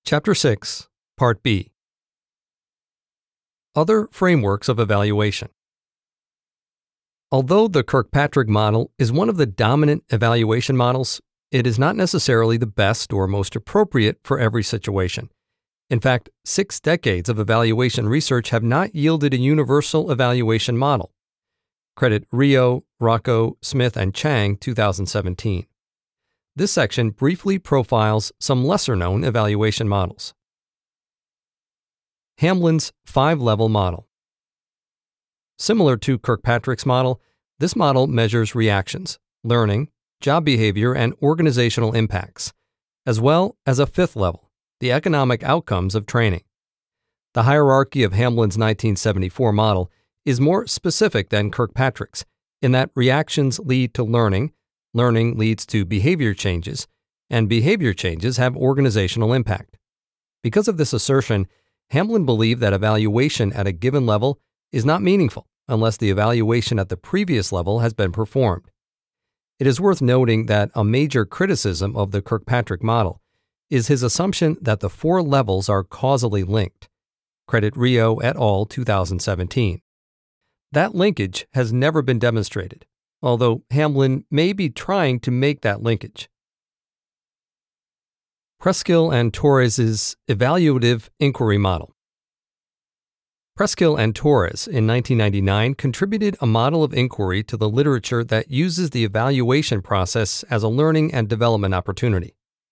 Chapter 6, Part B. Other frameworks of evaluation. Although the Kirkpatrick model is one of the dominant evaluation models, it is not necessarily the best or most appropriate for every situation. In fact, 6 decades of evaluation research have not yielded a universal evaluation model. Credit Rio, Rocco, Smith, and Chang, 2017. This section briefly profiles some lesser-known evaluation models. Hamlin's 5-level model. Similar to Kirkpatrick's model, this model measures reactions, learning, job behavior, and organizational impacts, as well as a 5th level, the economic outcomes of training. The hierarchy of Hamlin's 1974 model is more specific than Kirkpatrick's, in that reactions lead to learning, learning leads to behavior changes, and behavior changes have organizational impact. Because of this assertion, Hamlin believed that evaluation at a given level is not meaningful unless the evaluation at the previous level has been performed. It is worth noting that a major criticism of the Kirkpatrick model is his assumption that the 4 levels are causally linked. Credit Rio et al. 2017. That linkage has never been demonstrated, although Hamlin may be trying to make that linkage. Preskill and Torres's Evaluative Inquiry Model. Preskill and Torres in 1999 contributed a model of inquiry to the literature that uses the evaluation process as a learning and development opportunity.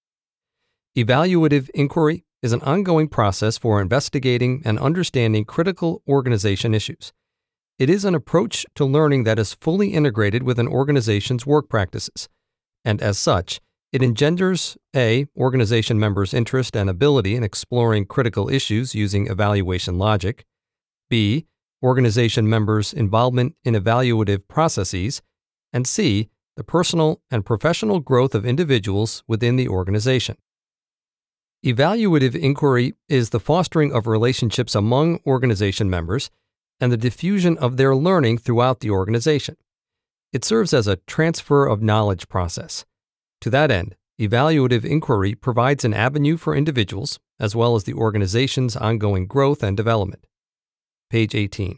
Evaluative inquiry is an ongoing process for investigating and understanding critical organization issues. It is an approach to learning that is fully integrated with an organization's work practices, and as such, it engenders A. Organization members' interest and ability in exploring critical issues using evaluation logic, B. Organization members' involvement in evaluative processes, and C. The personal and professional growth of individuals within the organization. Evaluative inquiry is the fostering of relationships among organization members and the diffusion of their learning throughout the organization. It serves as a transfer of knowledge process. To that end, evaluative inquiry provides an avenue for individuals as well as the organization's ongoing growth and development. Page 18.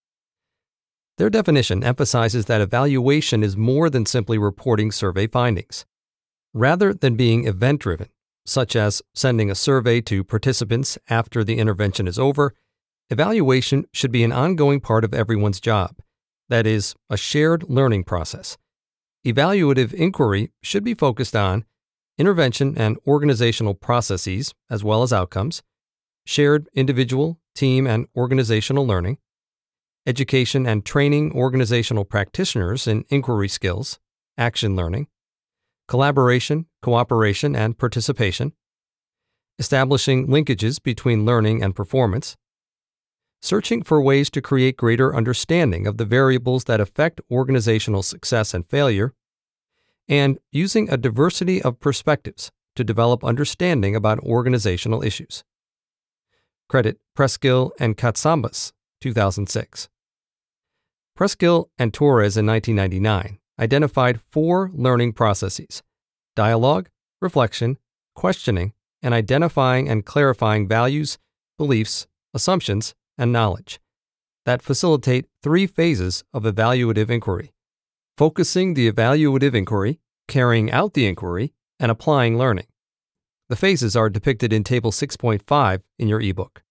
Their definition emphasizes that evaluation is more than simply reporting survey findings. Rather than being event-driven, such as sending a survey to participants after the intervention is over, evaluation should be an ongoing part of everyone's job, that is, a shared learning process. Evaluative inquiry should be focused on intervention and organizational processes as well as outcomes, shared individual, team, and organizational learning, education and training organizational practitioners in inquiry skills, action learning, collaboration, cooperation, and participation, establishing linkages between learning and performance, searching for ways to create greater understanding of the variables that affect organizational success and failure, and using a diversity of perspectives to develop understanding about organizational issues. Credit Preskill and Katsambas, 2006. Preskill and Torres in 1999 identified 4 learning processes: dialogue, reflection, questioning, and identifying and clarifying values, beliefs, assumptions, and knowledge that facilitate 3 phases of evaluative inquiry: focusing the evaluative inquiry, carrying out the inquiry, and applying learning. The phases are depicted in Table 6.5 in your ebook.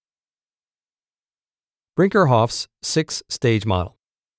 Brinkerhoff's 6-stage model.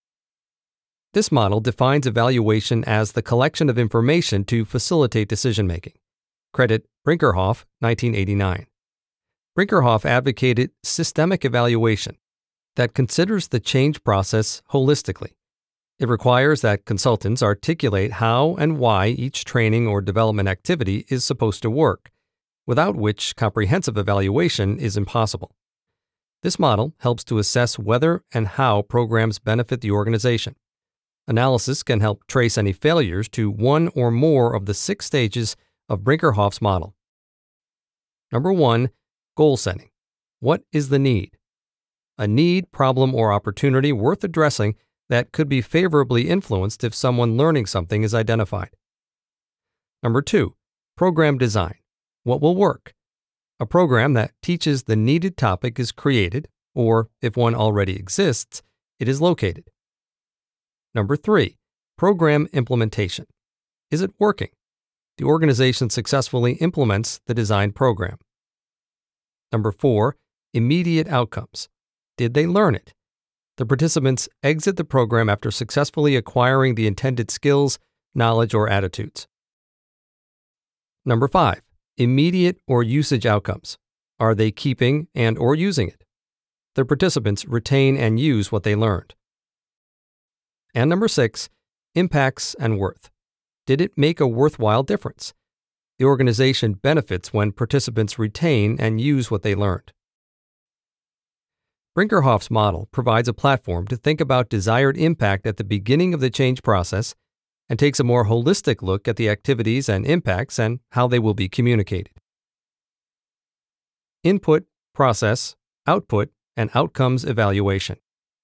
This model defines evaluation as the collection of information to facilitate decision-making. Credit Brinkerhoff, 1989. Brinkerhoff advocated systemic evaluation that considers the change process holistically. It requires that consultants articulate how and why each training or development activity is supposed to work, without which comprehensive evaluation is impossible. This model helps to assess whether and how programs benefit the organization. Analysis can help trace any failures to one or more of the 6 stages of Brinkerhoff's model. Number 1. Goal setting. What is the need? A need, problem, or opportunity worth addressing that could be favorably influenced if someone learning something is identified. Number 2. Program design. What will work? A program that teaches the needed topic is created, or if one already exists, it is located. Number 3, program implementation. Is it working? The organization successfully implements the designed program. Number 4, immediate outcomes. Did they learn it? The participants exit the program after successfully acquiring the intended skills, knowledge, or attitudes. Number 5, immediate or usage outcomes. Are they keeping and or using it? The participants retain and use what they learned. And number 6, impacts and worth. Did it make a worthwhile difference? The organization benefits when participants retain and use what they learned. Brinkerhoff's model provides a platform to think about desired impact at the beginning of the change process and takes a more holistic look at the activities and impacts and how they will be communicated. Input, process, output, and outcomes evaluation.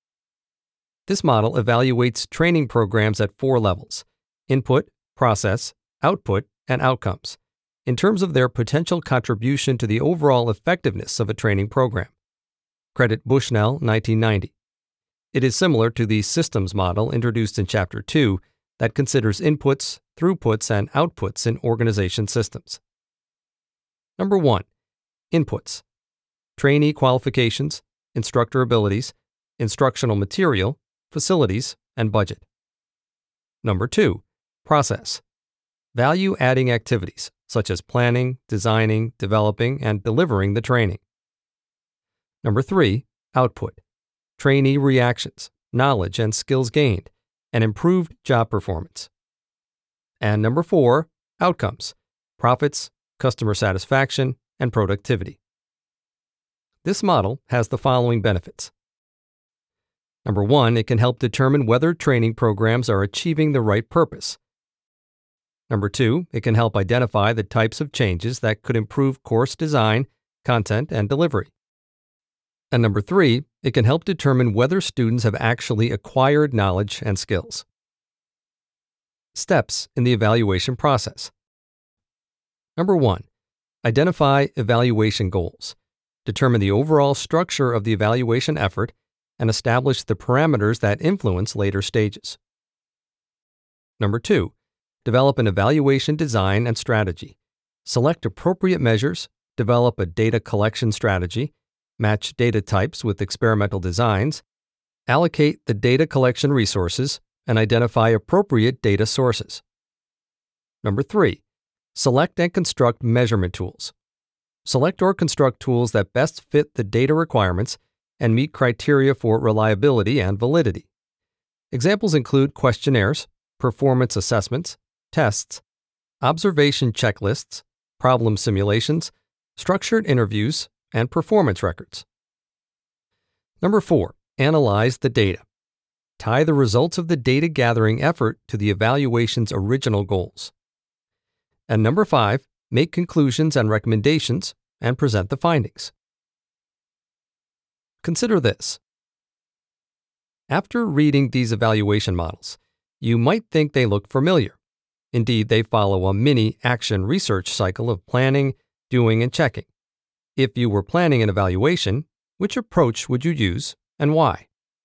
This model evaluates training programs at 4 levels: input, process, output, and outcomes, in terms of their potential contribution to the overall effectiveness of a training program. Credit Bushnell, 1990. It is similar to the systems model introduced in Chapter 2 that considers inputs, throughputs, and outputs in organization systems. Number 1, inputs. Trainee qualifications, instructor abilities, instructional material, facilities, and budget. Number 2, process. Value-adding activities such as planning, designing, developing, and delivering the training. Number 3, output. Trainee reactions, knowledge and skills gained, and improved job performance. And number 4, outcomes. Profits, customer satisfaction, and productivity. This model has the following benefits. Number 1, it can help determine whether training programs are achieving the right purpose. Number 2, it can help identify the types of changes that could improve course design, content, and delivery. And number 3, it can help determine whether students have actually acquired knowledge and skills. Steps in the evaluation process. Number 1, identify evaluation goals. Determine the overall structure of the evaluation effort and establish the parameters that influence later stages. Number 2, develop an evaluation design and strategy. Select appropriate measures, develop a data collection strategy, match data types with experimental designs, allocate the data collection resources, and identify appropriate data sources. Number 3, select and construct measurement tools. Select or construct tools that best fit the data requirements and meet criteria for reliability and validity. Examples include questionnaires, performance assessments, tests, observation checklists, problem simulations, structured interviews, and performance records. Number 4, analyze the data. Tie the results of the data gathering effort to the evaluation's original goals. And number 5, make conclusions and recommendations and present the findings. Consider this. After reading these evaluation models, you might think they look familiar. Indeed, they follow a mini action research cycle of planning, doing, and checking. If you were planning an evaluation, which approach would you use and why?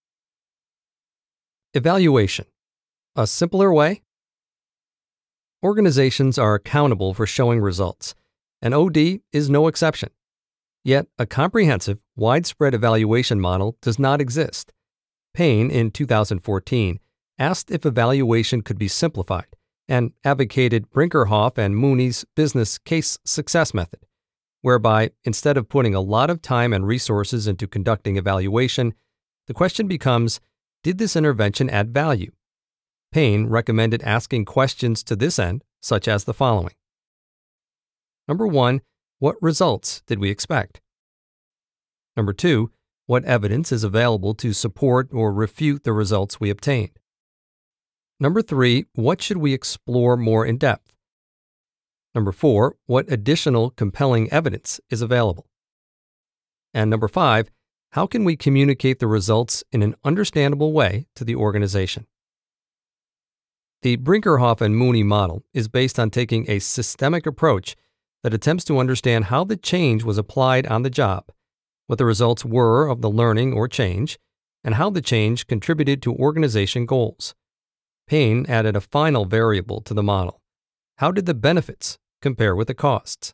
Evaluation. A simpler way? Organizations are accountable for showing results, and OD is no exception. Yet, a comprehensive, widespread evaluation model does not exist. Payne, in 2014, asked if evaluation could be simplified and advocated Brinkerhoff and Mooney's business case success method, whereby instead of putting a lot of time and resources into conducting evaluation, the question becomes, did this intervention add value? Payne recommended asking questions to this end, such as the following. Number 1, what results did we expect? Number 2, what evidence is available to support or refute the results we obtained? Number 3, what should we explore more in depth? Number 4, what additional compelling evidence is available? And number 5, how can we communicate the results in an understandable way to the organization? The Brinkerhoff and Mooney model is based on taking a systemic approach that attempts to understand how the change was applied on the job, what the results were of the learning or change, and how the change contributed to organization goals. Payne added a final variable to the model. How did the benefits compare with the costs?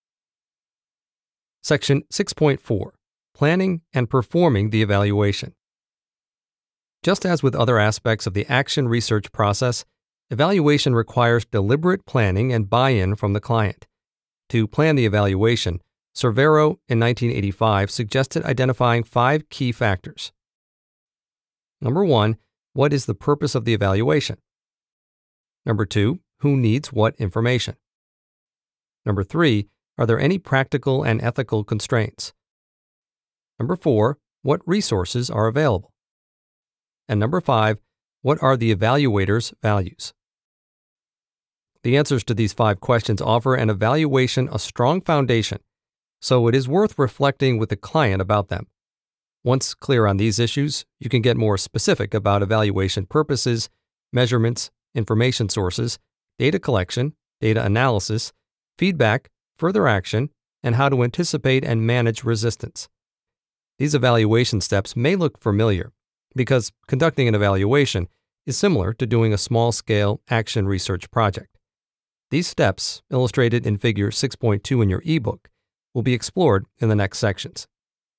Section 6.4. Planning and performing the evaluation. Just as with other aspects of the action research process, evaluation requires deliberate planning and buy-in from the client. To plan the evaluation, Cervero in 1985 suggested identifying 5 key factors. Number 1, what is the purpose of the evaluation? Number 2, who needs what information? Number 3, are there any practical and ethical constraints? Number 4, what resources are available? And number 5, what are the evaluator's values? The answers to these 5 questions offer an evaluation a strong foundation, so it is worth reflecting with the client about them. Once clear on these issues, you can get more specific about evaluation purposes, measurements, information sources, data collection, data analysis, feedback, further action, and how to anticipate and manage resistance. These evaluation steps may look familiar because conducting an evaluation is similar to doing a small-scale action research project. These steps, illustrated in Figure 6.2 in your ebook, will be explored in the next sections.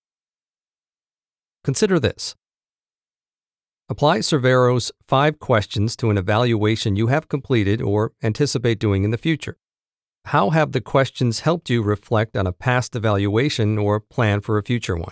Consider this. Apply Cervero's 5 questions to an evaluation you have completed or anticipate doing in the future. How have the questions helped you reflect on a past evaluation or plan for a future one?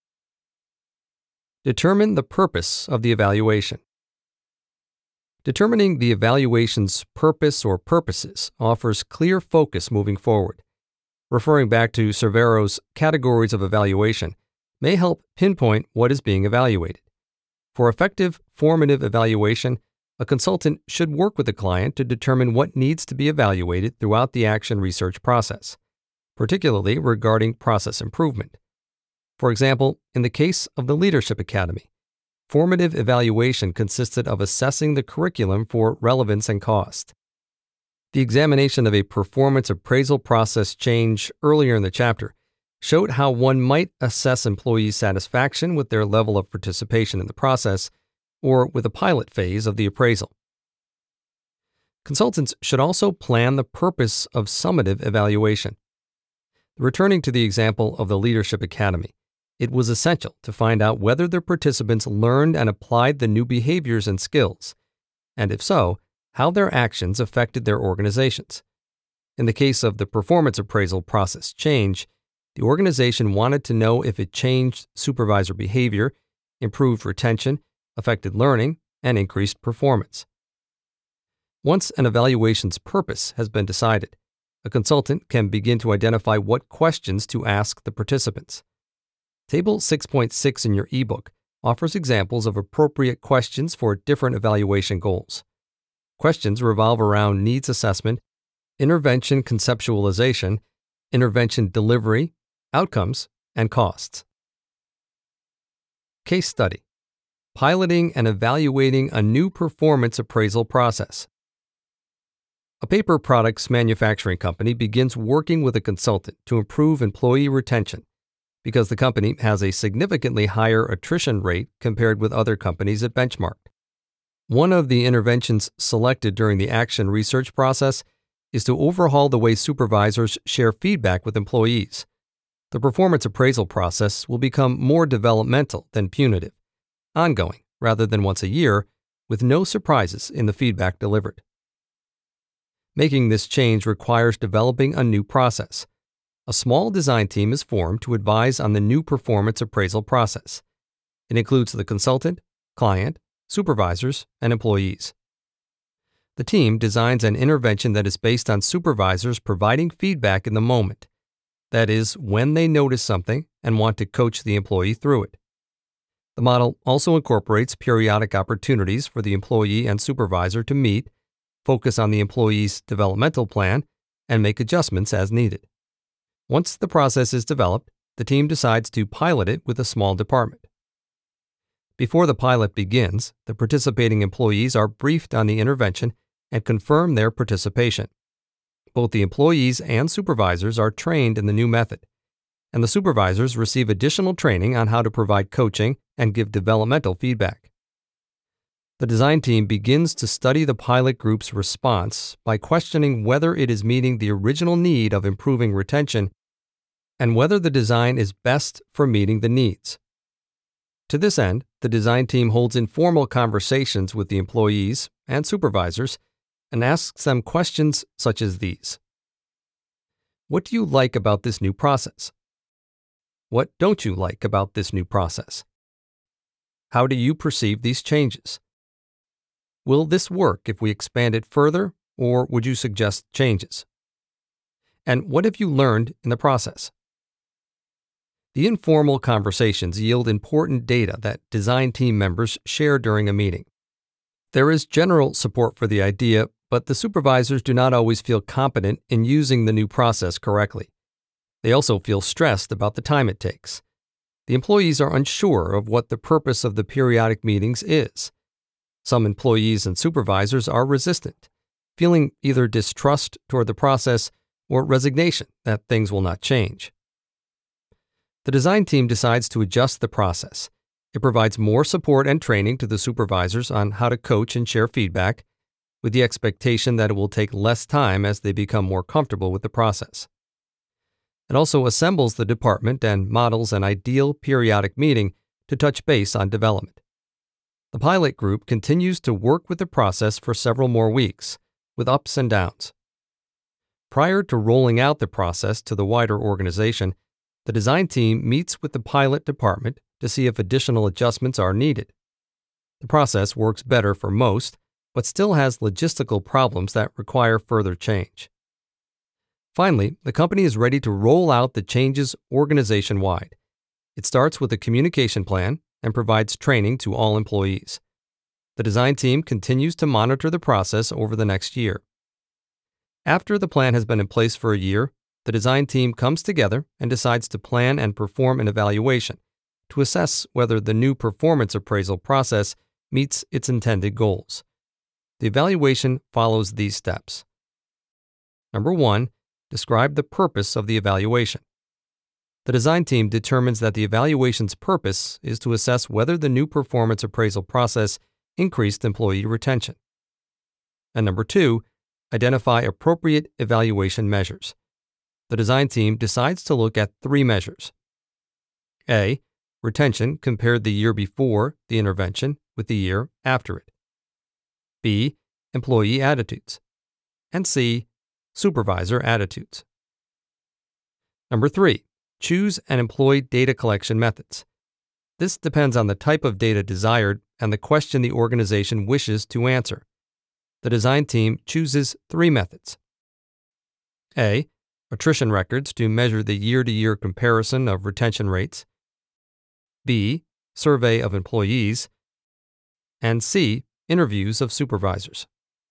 Determine the purpose of the evaluation. Determining the evaluation's purpose or purposes offers clear focus moving forward. Referring back to Cervero's categories of evaluation may help pinpoint what is being evaluated. For effective formative evaluation, a consultant should work with the client to determine what needs to be evaluated throughout the action research process, particularly regarding process improvement. For example, in the case of the Leadership Academy, formative evaluation consisted of assessing the curriculum for relevance and cost. The examination of a performance appraisal process change earlier in the chapter showed how one might assess employees' satisfaction with their level of participation in the process or with a pilot phase of the appraisal. Consultants should also plan the purpose of summative evaluation. Returning to the example of the Leadership Academy, it was essential to find out whether the participants learned and applied the new behaviors and skills, and if so, how their actions affected their organizations. In the case of the performance appraisal process change, the organization wanted to know if it changed supervisor behavior, improved retention, affected learning, and increased performance. Once an evaluation's purpose has been decided, a consultant can begin to identify what questions to ask the participants. Table 6.6 in your ebook offers examples of appropriate questions for different evaluation goals. Questions revolve around needs assessment, intervention conceptualization, intervention delivery, outcomes, and costs. Case study: piloting and evaluating a new performance appraisal process. A paper products manufacturing company begins working with a consultant to improve employee retention because the company has a significantly higher attrition rate compared with other companies it benchmarked. One of the interventions selected during the action research process is to overhaul the way supervisors share feedback with employees. The performance appraisal process will become more developmental than punitive, ongoing rather than once a year, with no surprises in the feedback delivered. Making this change requires developing a new process. A small design team is formed to advise on the new performance appraisal process. It includes the consultant, client, supervisors, and employees. The team designs an intervention that is based on supervisors providing feedback in the moment, that is, when they notice something and want to coach the employee through it. The model also incorporates periodic opportunities for the employee and supervisor to meet, focus on the employee's developmental plan, and make adjustments as needed. Once the process is developed, the team decides to pilot it with a small department. Before the pilot begins, the participating employees are briefed on the intervention and confirm their participation. Both the employees and supervisors are trained in the new method, and the supervisors receive additional training on how to provide coaching and give developmental feedback. The design team begins to study the pilot group's response by questioning whether it is meeting the original need of improving retention and whether the design is best for meeting the needs. To this end, the design team holds informal conversations with the employees and supervisors and asks them questions such as these. What do you like about this new process? What don't you like about this new process? How do you perceive these changes? Will this work if we expand it further, or would you suggest changes? And what have you learned in the process? The informal conversations yield important data that design team members share during a meeting. There is general support for the idea, but the supervisors do not always feel competent in using the new process correctly. They also feel stressed about the time it takes. The employees are unsure of what the purpose of the periodic meetings is. Some employees and supervisors are resistant, feeling either distrust toward the process or resignation that things will not change. The design team decides to adjust the process. It provides more support and training to the supervisors on how to coach and share feedback, with the expectation that it will take less time as they become more comfortable with the process. It also assembles the department and models an ideal periodic meeting to touch base on development. The pilot group continues to work with the process for several more weeks, with ups and downs. Prior to rolling out the process to the wider organization, the design team meets with the pilot department to see if additional adjustments are needed. The process works better for most, but still has logistical problems that require further change. Finally, the company is ready to roll out the changes organization-wide. It starts with a communication plan and provides training to all employees. The design team continues to monitor the process over the next year. After the plan has been in place for a year, the design team comes together and decides to plan and perform an evaluation to assess whether the new performance appraisal process meets its intended goals. The evaluation follows these steps. Number 1, describe the purpose of the evaluation. The design team determines that the evaluation's purpose is to assess whether the new performance appraisal process increased employee retention. And number 2, identify appropriate evaluation measures. The design team decides to look at 3 measures. A, retention compared the year before the intervention with the year after it. B, employee attitudes. And C, supervisor attitudes. Number 3, choose and employ data collection methods. This depends on the type of data desired and the question the organization wishes to answer. The design team chooses 3 methods. A, attrition records to measure the year-to-year comparison of retention rates. B, survey of employees. And C, interviews of supervisors.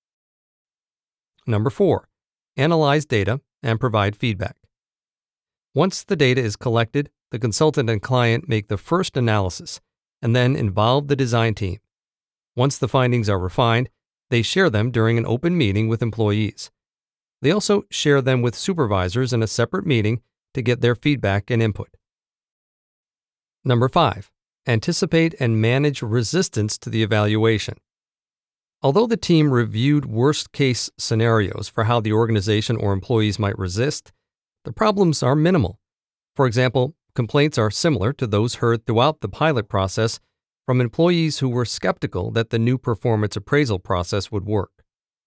Number 4, analyze data and provide feedback. Once the data is collected, the consultant and client make the first analysis and then involve the design team. Once the findings are refined, they share them during an open meeting with employees. They also share them with supervisors in a separate meeting to get their feedback and input. Number 5, anticipate and manage resistance to the evaluation. Although the team reviewed worst-case scenarios for how the organization or employees might resist, the problems are minimal. For example, complaints are similar to those heard throughout the pilot process from employees who were skeptical that the new performance appraisal process would work.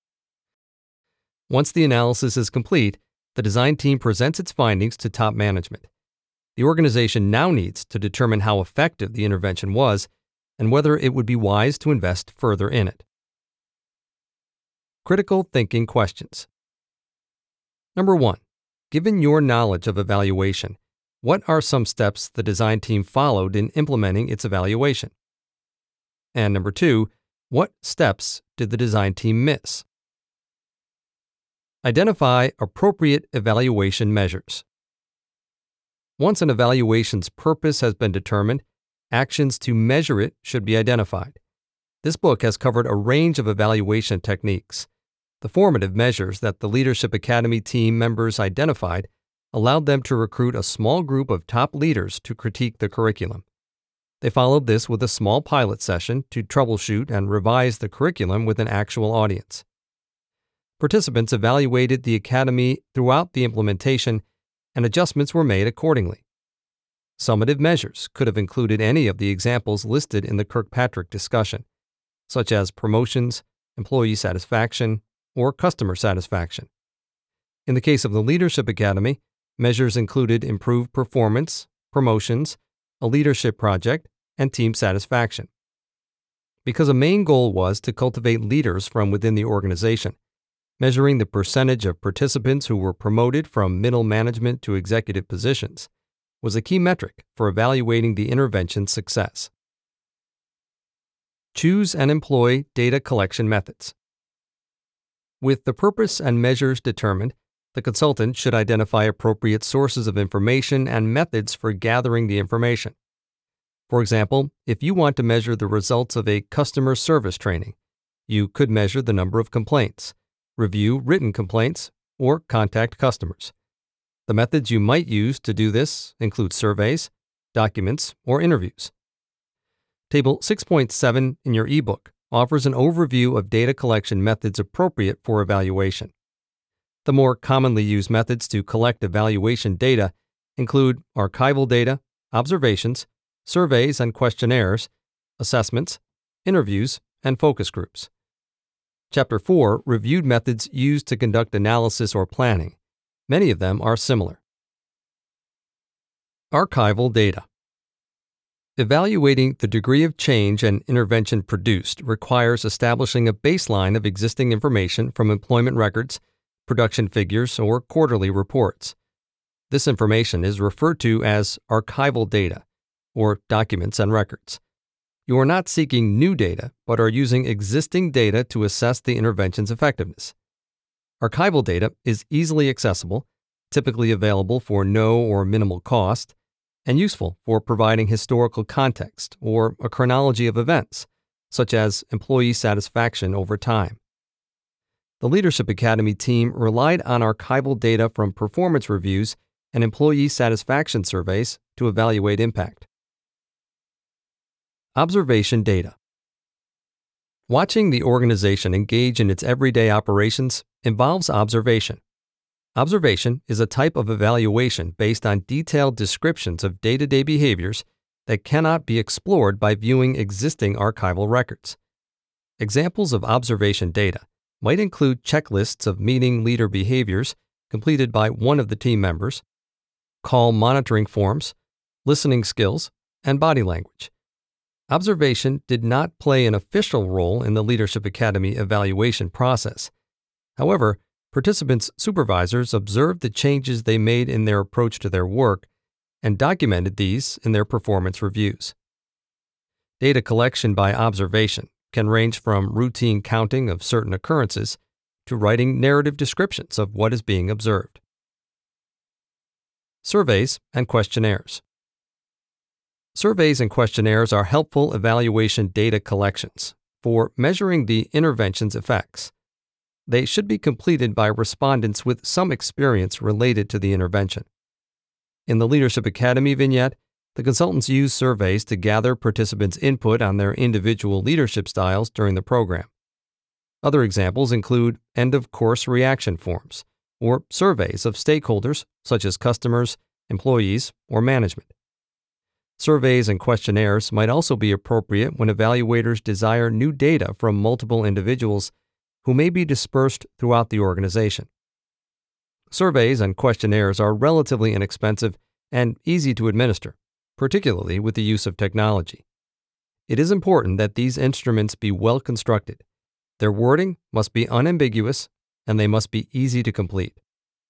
Once the analysis is complete, the design team presents its findings to top management. The organization now needs to determine how effective the intervention was and whether it would be wise to invest further in it. Critical thinking questions. Number 1, given your knowledge of evaluation, what are some steps the design team followed in implementing its evaluation? And number 2, what steps did the design team miss? Identify appropriate evaluation measures. Once an evaluation's purpose has been determined, actions to measure it should be identified. This book has covered a range of evaluation techniques. The formative measures that the Leadership Academy team members identified allowed them to recruit a small group of top leaders to critique the curriculum. They followed this with a small pilot session to troubleshoot and revise the curriculum with an actual audience. Participants evaluated the Academy throughout the implementation, and adjustments were made accordingly. Summative measures could have included any of the examples listed in the Kirkpatrick discussion, such as promotions, employee satisfaction, or customer satisfaction. In the case of the Leadership Academy, measures included improved performance, promotions, a leadership project, and team satisfaction. Because a main goal was to cultivate leaders from within the organization, measuring the percentage of participants who were promoted from middle management to executive positions was a key metric for evaluating the intervention's success. Choose and employ data collection methods. With the purpose and measures determined, the consultant should identify appropriate sources of information and methods for gathering the information. For example, if you want to measure the results of a customer service training, you could measure the number of complaints, review written complaints, or contact customers. The methods you might use to do this include surveys, documents, or interviews. Table 6.7 in your ebook offers an overview of data collection methods appropriate for evaluation. The more commonly used methods to collect evaluation data include archival data, observations, surveys and questionnaires, assessments, interviews, and focus groups. Chapter 4 reviewed methods used to conduct analysis or planning. Many of them are similar. Archival data. Evaluating the degree of change an intervention produced requires establishing a baseline of existing information from employment records, production figures, or quarterly reports. This information is referred to as archival data, or documents and records. You are not seeking new data, but are using existing data to assess the intervention's effectiveness. Archival data is easily accessible, typically available for no or minimal cost, and useful for providing historical context or a chronology of events, such as employee satisfaction over time. The Leadership Academy team relied on archival data from performance reviews and employee satisfaction surveys to evaluate impact. Observation data. Watching the organization engage in its everyday operations involves observation. Observation is a type of evaluation based on detailed descriptions of day-to-day behaviors that cannot be explored by viewing existing archival records. Examples of observation data might include checklists of meeting leader behaviors completed by one of the team members, call monitoring forms, listening skills, and body language. Observation did not play an official role in the Leadership Academy evaluation process. However, participants' supervisors observed the changes they made in their approach to their work and documented these in their performance reviews. Data collection by observation can range from routine counting of certain occurrences to writing narrative descriptions of what is being observed. Surveys and questionnaires. Surveys and questionnaires are helpful evaluation data collections for measuring the intervention's effects. They should be completed by respondents with some experience related to the intervention. In the Leadership Academy vignette, the consultants use surveys to gather participants' input on their individual leadership styles during the program. Other examples include end-of-course reaction forms or surveys of stakeholders such as customers, employees, or management. Surveys and questionnaires might also be appropriate when evaluators desire new data from multiple individuals who may be dispersed throughout the organization. Surveys and questionnaires are relatively inexpensive and easy to administer, particularly with the use of technology. It is important that these instruments be well constructed. Their wording must be unambiguous, and they must be easy to complete.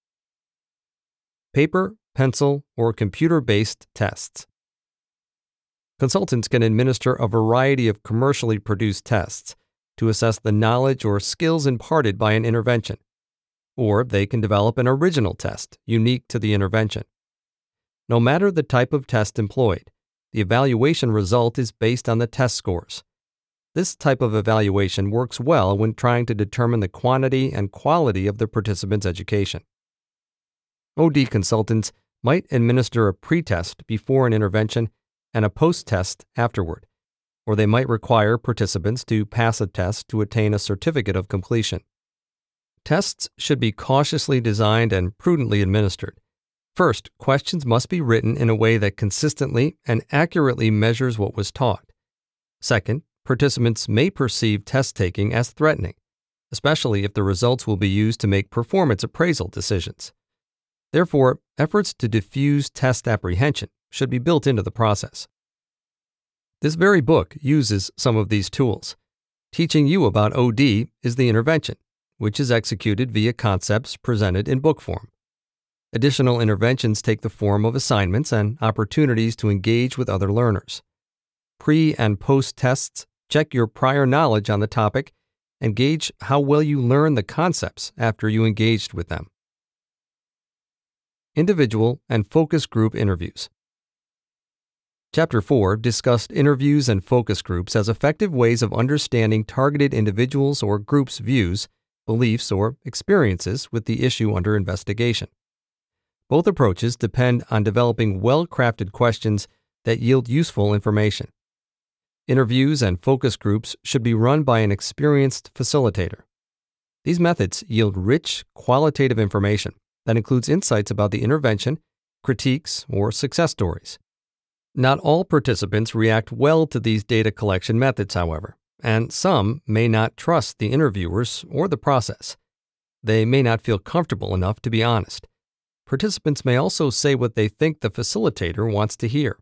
Paper, pencil, or computer-based tests. Consultants can administer a variety of commercially produced tests to assess the knowledge or skills imparted by an intervention, or they can develop an original test unique to the intervention. No matter the type of test employed, the evaluation result is based on the test scores. This type of evaluation works well when trying to determine the quantity and quality of the participant's education. OD consultants might administer a pre-test before an intervention and a post-test afterward, or they might require participants to pass a test to attain a certificate of completion. Tests should be cautiously designed and prudently administered. First, questions must be written in a way that consistently and accurately measures what was taught. Second, participants may perceive test taking as threatening, especially if the results will be used to make performance appraisal decisions. Therefore, efforts to diffuse test apprehension should be built into the process. This very book uses some of these tools. Teaching you about OD is the intervention, which is executed via concepts presented in book form. Additional interventions take the form of assignments and opportunities to engage with other learners. Pre- and post-tests check your prior knowledge on the topic and gauge how well you learn the concepts after you engaged with them. Individual and focus group interviews. Chapter 4 discussed interviews and focus groups as effective ways of understanding targeted individuals' or groups' views, beliefs, or experiences with the issue under investigation. Both approaches depend on developing well-crafted questions that yield useful information. Interviews and focus groups should be run by an experienced facilitator. These methods yield rich, qualitative information that includes insights about the intervention, critiques, or success stories. Not all participants react well to these data collection methods, however, and some may not trust the interviewers or the process. They may not feel comfortable enough to be honest. Participants may also say what they think the facilitator wants to hear.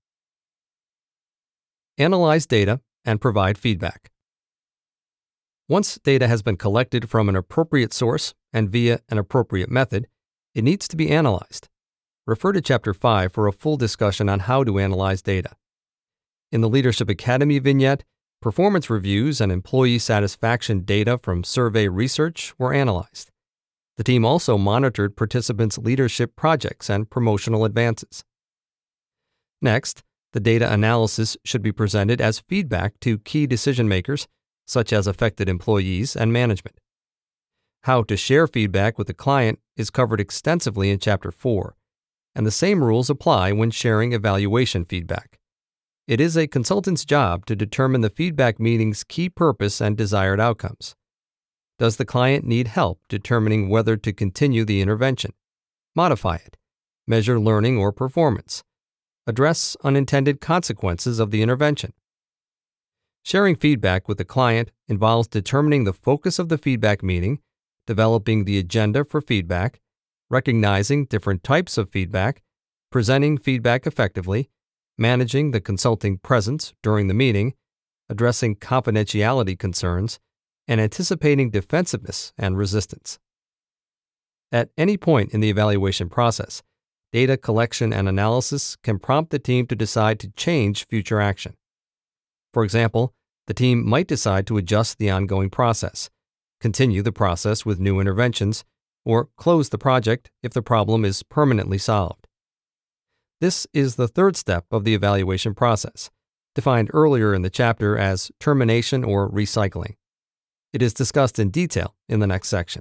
Analyze data and provide feedback. Once data has been collected from an appropriate source and via an appropriate method, it needs to be analyzed. Refer to Chapter 5 for a full discussion on how to analyze data. In the Leadership Academy vignette, performance reviews and employee satisfaction data from survey research were analyzed. The team also monitored participants' leadership projects and promotional advances. Next, the data analysis should be presented as feedback to key decision makers, such as affected employees and management. How to share feedback with the client is covered extensively in Chapter 4, and the same rules apply when sharing evaluation feedback. It is a consultant's job to determine the feedback meeting's key purpose and desired outcomes. Does the client need help determining whether to continue the intervention, modify it, measure learning or performance, address unintended consequences of the intervention? Sharing feedback with the client involves determining the focus of the feedback meeting, developing the agenda for feedback, recognizing different types of feedback, presenting feedback effectively, managing the consulting presence during the meeting, addressing confidentiality concerns, and anticipating defensiveness and resistance. At any point in the evaluation process, data collection and analysis can prompt the team to decide to change future action. For example, the team might decide to adjust the ongoing process, continue the process with new interventions, or close the project if the problem is permanently solved. This is the third step of the evaluation process, defined earlier in the chapter as termination or recycling. It is discussed in detail in the next section.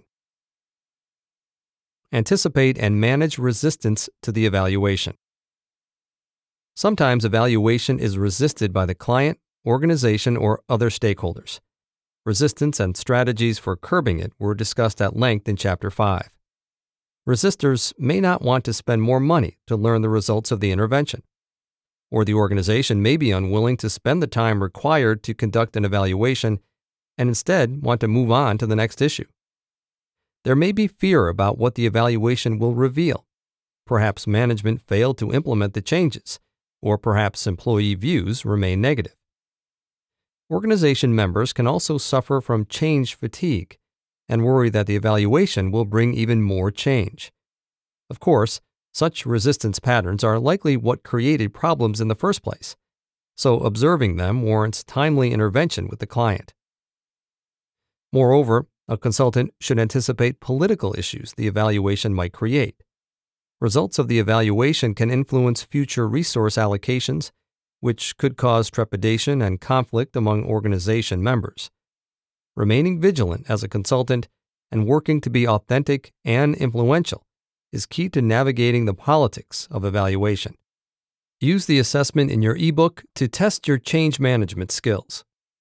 Anticipate and manage resistance to the evaluation. Sometimes evaluation is resisted by the client, organization, or other stakeholders. Resistance and strategies for curbing it were discussed at length in Chapter 5. Resistors may not want to spend more money to learn the results of the intervention, or the organization may be unwilling to spend the time required to conduct an evaluation and instead want to move on to the next issue. There may be fear about what the evaluation will reveal. Perhaps management failed to implement the changes, or perhaps employee views remain negative. Organization members can also suffer from change fatigue and worry that the evaluation will bring even more change. Of course, such resistance patterns are likely what created problems in the first place, so observing them warrants timely intervention with the client. Moreover, a consultant should anticipate political issues the evaluation might create. Results of the evaluation can influence future resource allocations, which could cause trepidation and conflict among organization members. Remaining vigilant as a consultant and working to be authentic and influential is key to navigating the politics of evaluation. Use the assessment in your ebook to test your change management skills.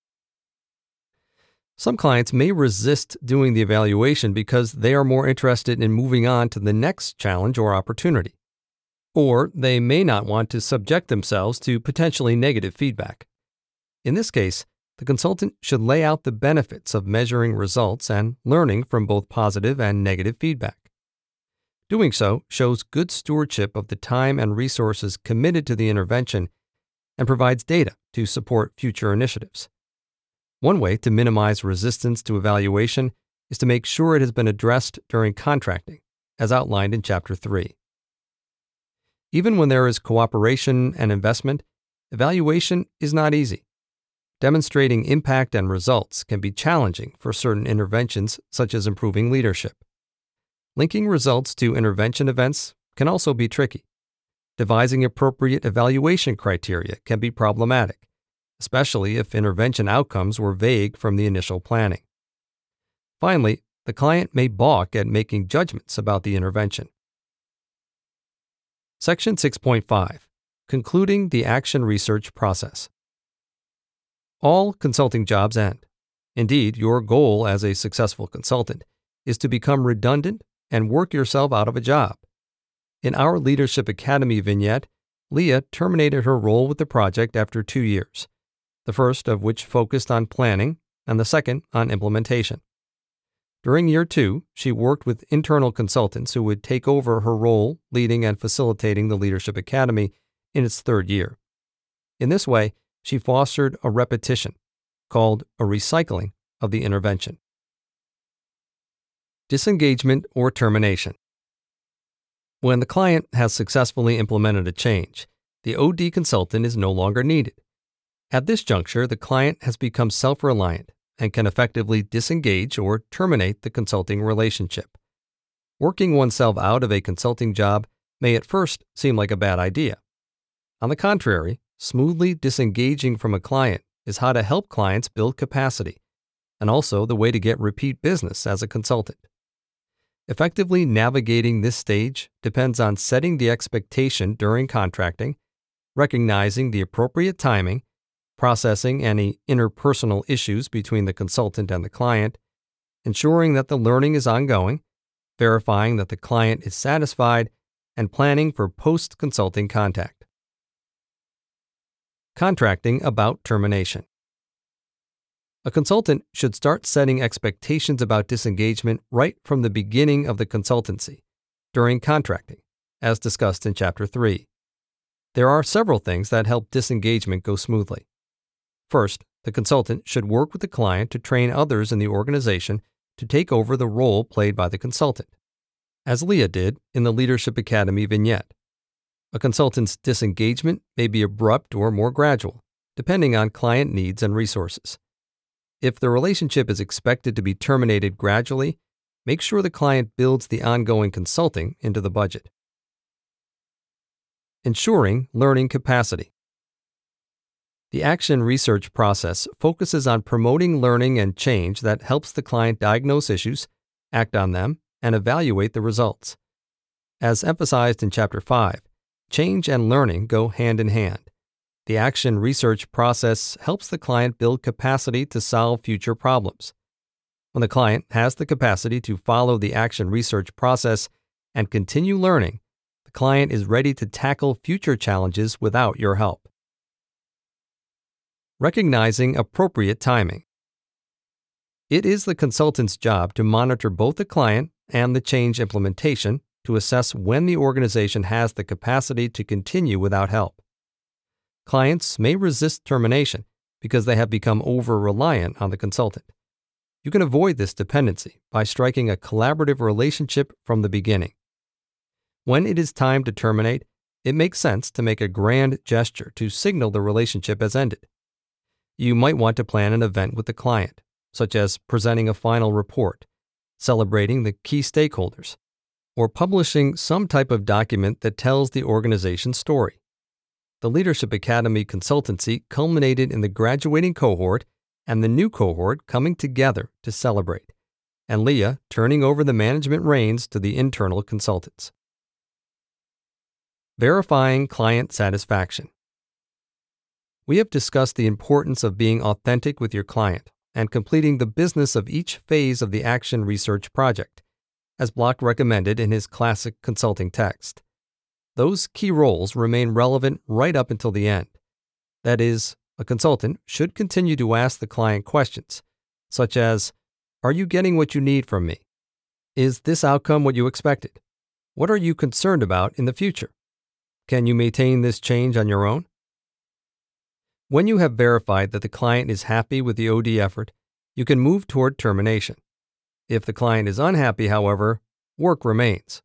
Some clients may resist doing the evaluation because they are more interested in moving on to the next challenge or opportunity. Or they may not want to subject themselves to potentially negative feedback. In this case, the consultant should lay out the benefits of measuring results and learning from both positive and negative feedback. Doing so shows good stewardship of the time and resources committed to the intervention and provides data to support future initiatives. One way to minimize resistance to evaluation is to make sure it has been addressed during contracting, as outlined in Chapter 3. Even when there is cooperation and investment, evaluation is not easy. Demonstrating impact and results can be challenging for certain interventions, such as improving leadership. Linking results to intervention events can also be tricky. Devising appropriate evaluation criteria can be problematic, especially if intervention outcomes were vague from the initial planning. Finally, the client may balk at making judgments about the intervention. Section 6.5. Concluding the action research process. All consulting jobs end. Indeed, your goal as a successful consultant is to become redundant and work yourself out of a job. In our Leadership Academy vignette, Leah terminated her role with the project after 2 years, the first of which focused on planning and the second on implementation. During year 2, she worked with internal consultants who would take over her role leading and facilitating the Leadership Academy in its 3rd year. In this way, she fostered a repetition, called a recycling, of the intervention. Disengagement or termination. When the client has successfully implemented a change, the OD consultant is no longer needed. At this juncture, the client has become self-reliant and can effectively disengage or terminate the consulting relationship. Working oneself out of a consulting job may at first seem like a bad idea. On the contrary, smoothly disengaging from a client is how to help clients build capacity, and also the way to get repeat business as a consultant. Effectively navigating this stage depends on setting the expectation during contracting, recognizing the appropriate timing, processing any interpersonal issues between the consultant and the client, ensuring that the learning is ongoing, verifying that the client is satisfied, and planning for post-consulting contact. Contracting about termination. A consultant should start setting expectations about disengagement right from the beginning of the consultancy, during contracting, as discussed in Chapter 3. There are several things that help disengagement go smoothly. First, the consultant should work with the client to train others in the organization to take over the role played by the consultant, as Leah did in the Leadership Academy vignette. A consultant's disengagement may be abrupt or more gradual, depending on client needs and resources. If the relationship is expected to be terminated gradually, make sure the client builds the ongoing consulting into the budget. Ensuring learning capacity. The action research process focuses on promoting learning and change that helps the client diagnose issues, act on them, and evaluate the results. As emphasized in Chapter 5, change and learning go hand in hand. The action research process helps the client build capacity to solve future problems. When the client has the capacity to follow the action research process and continue learning, the client is ready to tackle future challenges without your help. Recognizing appropriate timing. It is the consultant's job to monitor both the client and the change implementation to assess when the organization has the capacity to continue without help. Clients may resist termination because they have become over-reliant on the consultant. You can avoid this dependency by striking a collaborative relationship from the beginning. When it is time to terminate, it makes sense to make a grand gesture to signal the relationship has ended. You might want to plan an event with the client, such as presenting a final report, celebrating the key stakeholders, or publishing some type of document that tells the organization's story. The Leadership Academy consultancy culminated in the graduating cohort and the new cohort coming together to celebrate, and Leah turning over the management reins to the internal consultants. Verifying client satisfaction. We have discussed the importance of being authentic with your client and completing the business of each phase of the action research project, as Block recommended in his classic consulting text. Those key roles remain relevant right up until the end. That is, a consultant should continue to ask the client questions, such as, "Are you getting what you need from me? Is this outcome what you expected? What are you concerned about in the future? Can you maintain this change on your own?" When you have verified that the client is happy with the OD effort, you can move toward termination. If the client is unhappy, however, work remains.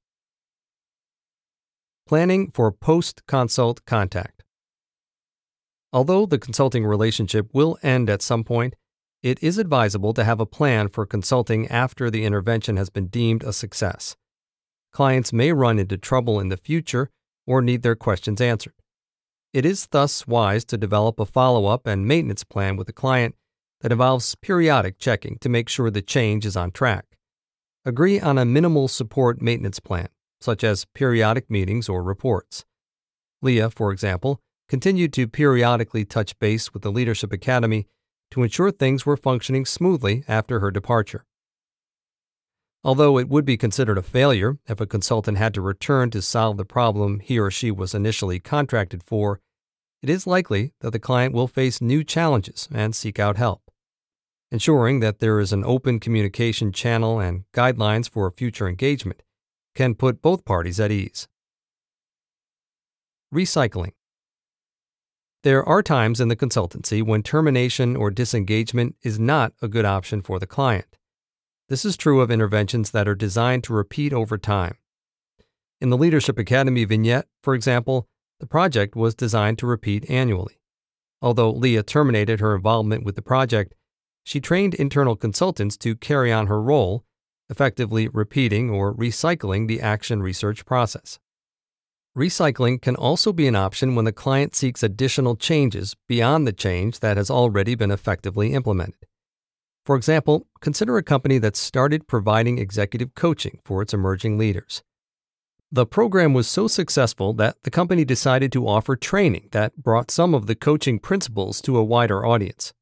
Planning for post-consult contact. Although the consulting relationship will end at some point, it is advisable to have a plan for consulting after the intervention has been deemed a success. Clients may run into trouble in the future or need their questions answered. It is thus wise to develop a follow-up and maintenance plan with the client that involves periodic checking to make sure the change is on track. Agree on a minimal support maintenance plan, such as periodic meetings or reports. Leah, for example, continued to periodically touch base with the Leadership Academy to ensure things were functioning smoothly after her departure. Although it would be considered a failure if a consultant had to return to solve the problem he or she was initially contracted for, it is likely that the client will face new challenges and seek out help. Ensuring that there is an open communication channel and guidelines for future engagement can put both parties at ease. Recycling. There are times in the consultancy when termination or disengagement is not a good option for the client. This is true of interventions that are designed to repeat over time. In the Leadership Academy vignette, for example, the project was designed to repeat annually. Although Leah terminated her involvement with the project, she trained internal consultants to carry on her role, effectively repeating or recycling the action research process. Recycling can also be an option when the client seeks additional changes beyond the change that has already been effectively implemented. For example, consider a company that started providing executive coaching for its emerging leaders. The program was so successful that the company decided to offer training that brought some of the coaching principles to a wider audience.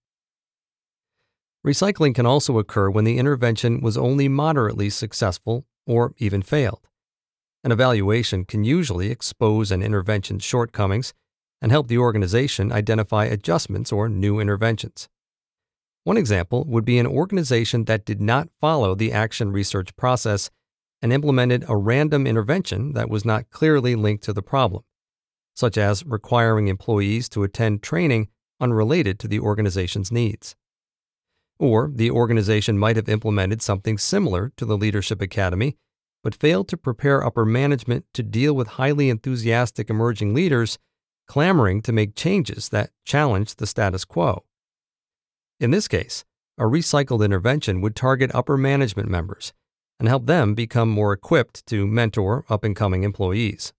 Recycling can also occur when the intervention was only moderately successful or even failed. An evaluation can usually expose an intervention's shortcomings and help the organization identify adjustments or new interventions. One example would be an organization that did not follow the action research process and implemented a random intervention that was not clearly linked to the problem, such as requiring employees to attend training unrelated to the organization's needs. Or the organization might have implemented something similar to the Leadership Academy, but failed to prepare upper management to deal with highly enthusiastic emerging leaders clamoring to make changes that challenged the status quo. In this case, a recycled intervention would target upper management members and help them become more equipped to mentor up-and-coming employees.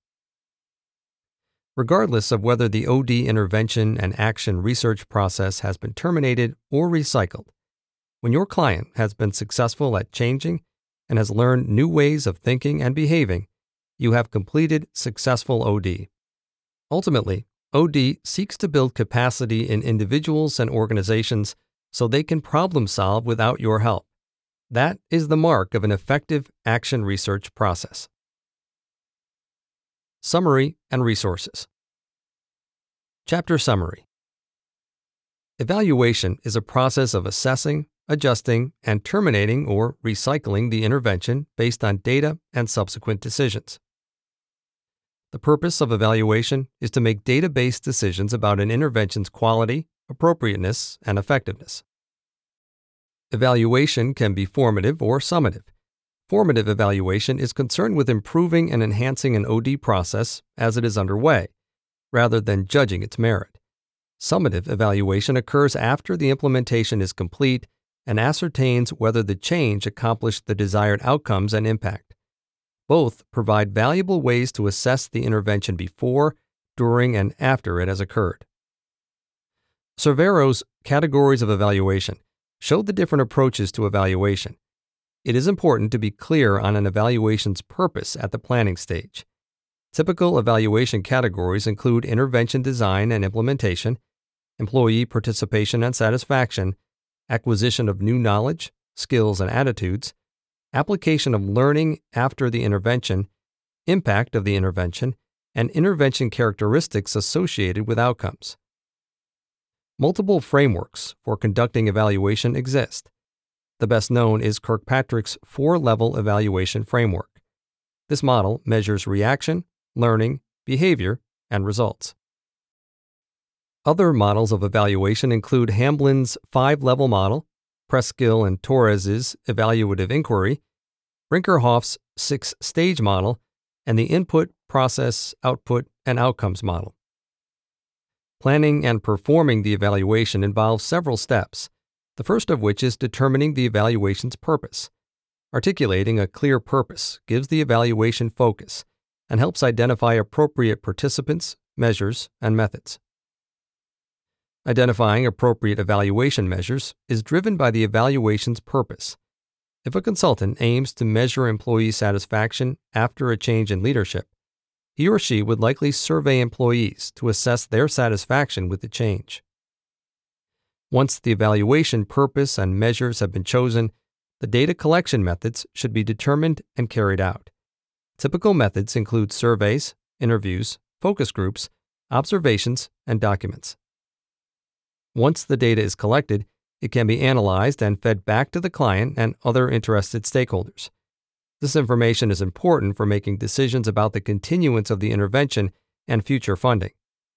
Regardless of whether the OD intervention and action research process has been terminated or recycled, when your client has been successful at changing and has learned new ways of thinking and behaving, you have completed successful OD. Ultimately, OD seeks to build capacity in individuals and organizations so they can problem solve without your help. That is the mark of an effective action research process. Summary and resources. Chapter Summary. Evaluation is a process of assessing, adjusting, and terminating or recycling the intervention based on data and subsequent decisions. The purpose of evaluation is to make data-based decisions about an intervention's quality, appropriateness, and effectiveness. Evaluation can be formative or summative. Formative evaluation is concerned with improving and enhancing an OD process as it is underway, rather than judging its merit. Summative evaluation occurs after the implementation is complete and ascertains whether the change accomplished the desired outcomes and impact. Both provide valuable ways to assess the intervention before, during and after it has occurred. Cervero's Categories of Evaluation showed the different approaches to evaluation. It is important to be clear on an evaluation's purpose at the planning stage. Typical evaluation categories include intervention design and implementation, employee participation and satisfaction, acquisition of new knowledge, skills, and attitudes, application of learning after the intervention, impact of the intervention, and intervention characteristics associated with outcomes. Multiple frameworks for conducting evaluation exist. The best known is Kirkpatrick's 4-level evaluation framework. This model measures reaction, learning, behavior, and results. Other models of evaluation include Hamblin's 5-level model, Preskill and Torres's evaluative inquiry, Brinkerhoff's 6-stage model, and the input, process, output, and outcomes model. Planning and performing the evaluation involves several steps, the first of which is determining the evaluation's purpose. Articulating a clear purpose gives the evaluation focus and helps identify appropriate participants, measures, and methods. Identifying appropriate evaluation measures is driven by the evaluation's purpose. If a consultant aims to measure employee satisfaction after a change in leadership, he or she would likely survey employees to assess their satisfaction with the change. Once the evaluation purpose and measures have been chosen, the data collection methods should be determined and carried out. Typical methods include surveys, interviews, focus groups, observations, and documents. Once the data is collected, it can be analyzed and fed back to the client and other interested stakeholders. This information is important for making decisions about the continuance of the intervention and future funding.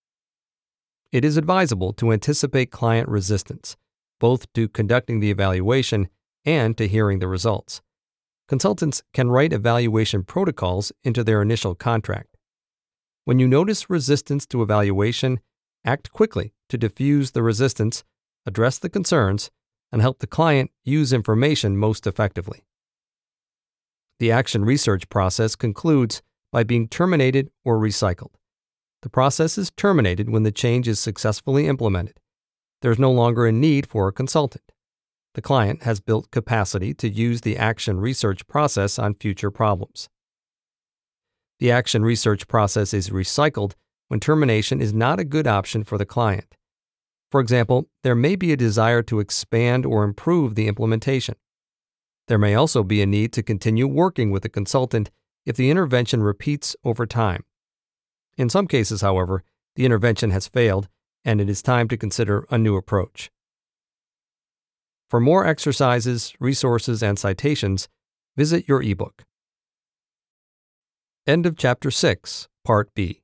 It is advisable to anticipate client resistance, both to conducting the evaluation and to hearing the results. Consultants can write evaluation protocols into their initial contract. When you notice resistance to evaluation, act quickly to diffuse the resistance, address the concerns, and help the client use information most effectively. The action research process concludes by being terminated or recycled. The process is terminated when the change is successfully implemented. There is no longer a need for a consultant. The client has built capacity to use the action research process on future problems. The action research process is recycled when termination is not a good option for the client. For example, there may be a desire to expand or improve the implementation. There may also be a need to continue working with the consultant if the intervention repeats over time. In some cases, however, the intervention has failed and it is time to consider a new approach. For more exercises, resources, and citations, visit your ebook. End of Chapter 6, Part B.